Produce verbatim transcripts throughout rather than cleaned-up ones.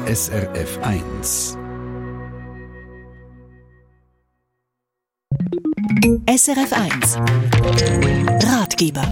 S R F eins. S R F eins Ratgeber.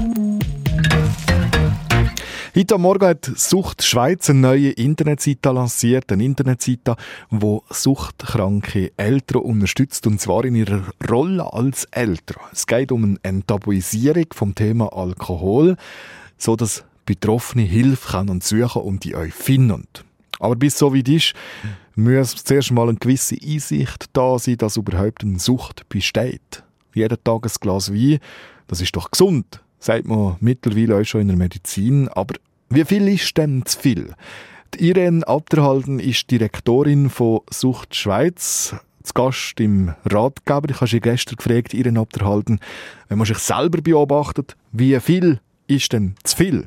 Heute Morgen hat Sucht Schweiz eine neue Internetseite lanciert, eine Internetseite, die suchtkranke Eltern unterstützt, und zwar in ihrer Rolle als Eltern. Es geht um eine Enttabuisierung vom Thema Alkohol, so dass Betroffene Hilfe können suchen und die euch finden. Aber bis es so weit ist, muss zuerst mal eine gewisse Einsicht da sein, dass überhaupt eine Sucht besteht. Jeden Tag ein Glas Wein, das ist doch gesund, sagt man mittlerweile auch schon in der Medizin. Aber wie viel ist denn zu viel? Die Irene Abderhalden ist Direktorin von Sucht Schweiz, zu Gast im Ratgeber. Ich habe sie gestern gefragt, Irene Abderhalden, wenn man sich selber beobachtet, wie viel ist denn zu viel?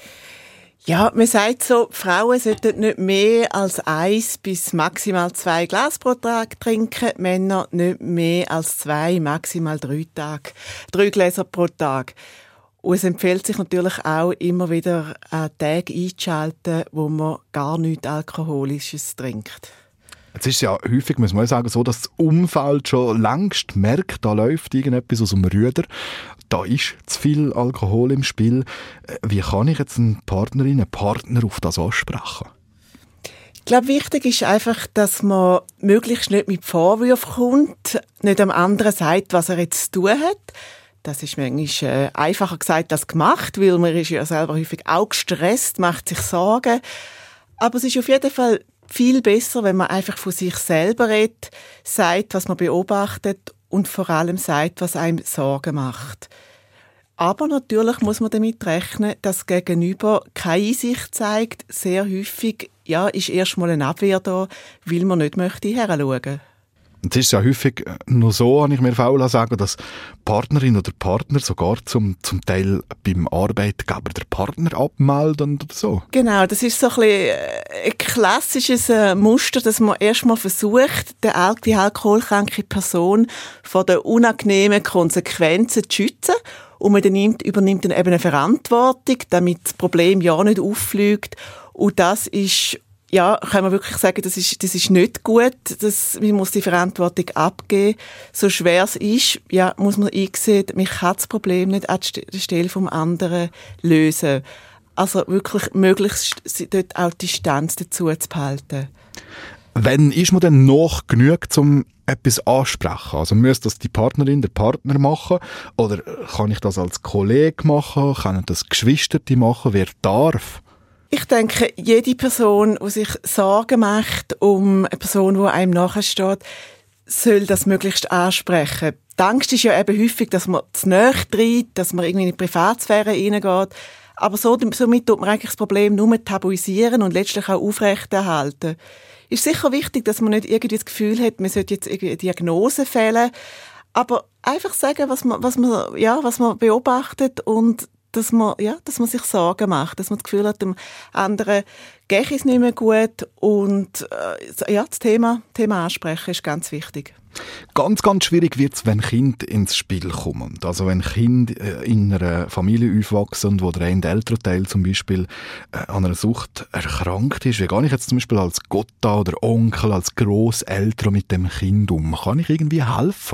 Ja, man sagt so, Frauen sollten nicht mehr als eins bis maximal zwei Glas pro Tag trinken, Männer nicht mehr als zwei, maximal drei Tage, drei Gläser pro Tag. Und es empfiehlt sich natürlich auch, immer wieder an Tage einzuschalten, wo man gar nichts Alkoholisches trinkt. Jetzt ist es ja häufig, muss man sagen, so, dass das Umfeld schon längst merkt, da läuft irgendetwas aus dem Ruder, da ist zu viel Alkohol im Spiel. Wie kann ich jetzt eine Partnerin, einen Partner auf das ansprechen? Ich glaube, wichtig ist einfach, dass man möglichst nicht mit Vorwürfen kommt, nicht dem anderen sagt, was er jetzt zu tun hat. Das ist manchmal äh, einfacher gesagt als gemacht, weil man ist ja selber häufig auch gestresst, macht sich Sorgen. Aber es ist auf jeden Fall viel besser, wenn man einfach von sich selber redet, sagt, was man beobachtet und vor allem sagt, was einem Sorgen macht. Aber natürlich muss man damit rechnen, dass Gegenüber keine Einsicht zeigt. Sehr häufig ja, ist erstmal eine Abwehr da, weil man nicht möchte hinschauen. Es ist ja häufig nur so, habe ich mir faul sagen, dass Partnerin oder Partner sogar zum, zum Teil beim Arbeitgeber der Partner abmelden oder so. Genau, das ist so ein, bisschen ein klassisches Muster, dass man erstmal versucht, die alkoholkranke Person vor den unangenehmen Konsequenzen zu schützen. Und man übernimmt, übernimmt dann eben eine Verantwortung, damit das Problem ja nicht auffliegt. Und das ist, ja, kann man wirklich sagen, das ist, das ist nicht gut. Das, man muss die Verantwortung abgeben. So schwer es ist, ja, muss man einsehen, man kann das Problem nicht an der Stelle vom anderen lösen. Also wirklich möglichst dort auch die Distanz dazu zu behalten. Wann ist man denn noch genug, um etwas ansprechen? Also muss das die Partnerin, der Partner machen? Oder kann ich das als Kollege machen? Können das Geschwister machen? Wer darf? Ich denke, jede Person, die sich Sorgen macht um eine Person, die einem nachsteht, soll das möglichst ansprechen. Die Angst ist ja eben häufig, dass man zu nahe tritt, dass man irgendwie in die Privatsphäre hineingeht. Aber so, somit tut man eigentlich das Problem nur tabuisieren und letztlich auch aufrechterhalten. Ist sicher wichtig, dass man nicht irgendwie das Gefühl hat, man sollte jetzt irgendwie eine Diagnose fällen, aber einfach sagen, was man, was man, ja, was man beobachtet und dass man, ja, dass man sich Sorgen macht, dass man das Gefühl hat, dem anderen geht es nicht mehr gut und äh, ja, das Thema, Thema ansprechen ist ganz wichtig. Ganz, ganz schwierig wird es, wenn Kinder ins Spiel kommen. Also wenn Kinder in einer Familie aufwachsen, wo der eine Elternteil zum Beispiel an einer Sucht erkrankt ist. Wie gehe ich jetzt zum Beispiel als Gotta oder Onkel, als Grosseltern mit dem Kind um? Kann ich irgendwie helfen?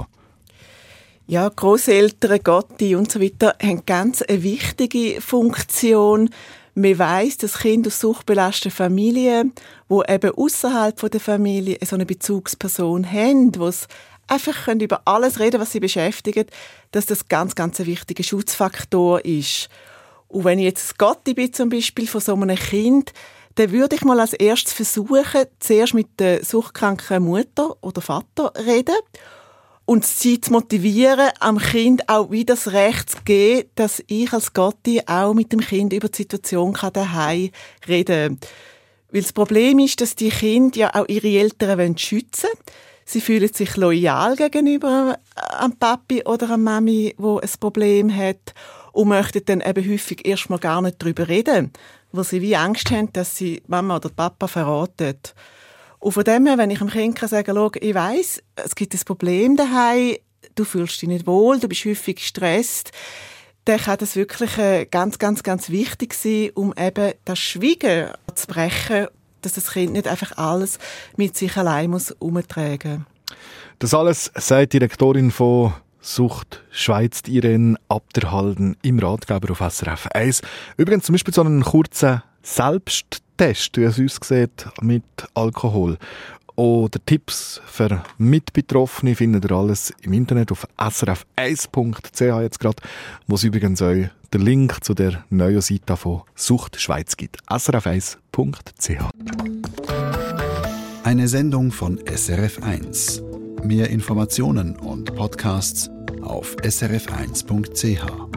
Ja, Grosseltern, Gotti und so weiter haben ganz eine wichtige Funktion. Man weiss, dass Kinder aus suchtbelasteten Familien, die eben ausserhalb der Familie so eine Bezugsperson haben, die einfach über alles reden können, was sie beschäftigt, dass das ganz, ganz ein wichtiger Schutzfaktor ist. Und wenn ich jetzt das Gotti bin, zum Beispiel von so einem Kind, dann würde ich mal als erstes versuchen, zuerst mit der suchtkranken Mutter oder Vater reden und sie zu motivieren, am Kind auch wieder das Recht zu geben, dass ich als Gotti auch mit dem Kind über die Situation daheim reden kann. Weil das Problem ist, dass die Kinder ja auch ihre Eltern schützen wollen. Sie fühlen sich loyal gegenüber am Papi oder am Mami, wo ein Problem hat, und möchten dann eben häufig erstmal gar nicht darüber reden, weil sie wie Angst haben, dass sie Mama oder Papa verraten. Und von dem her, wenn ich dem Kind sagen kann, schau, ich weiss, es gibt ein Problem daheim, du fühlst dich nicht wohl, du bist häufig gestresst, dann kann das wirklich ganz, ganz, ganz wichtig sein, um eben das Schweigen zu brechen dass das Kind nicht einfach alles mit sich allein muss umtragen. Das alles sagt die Direktorin von Sucht Schweiz, Irene Abderhalden, im Ratgeber auf S R F eins. Übrigens zum Beispiel so einen kurzen Selbsttest, wie es aussieht, mit Alkohol. Oder Tipps für Mitbetroffene findet ihr alles im Internet auf s r f eins punkt c h jetzt gerade, wo es übrigens euch den Link zu der neuen Seite von Sucht Schweiz gibt. s r f eins punkt c h. Eine Sendung von S R F eins. Mehr Informationen und Podcasts auf s r f eins punkt c h.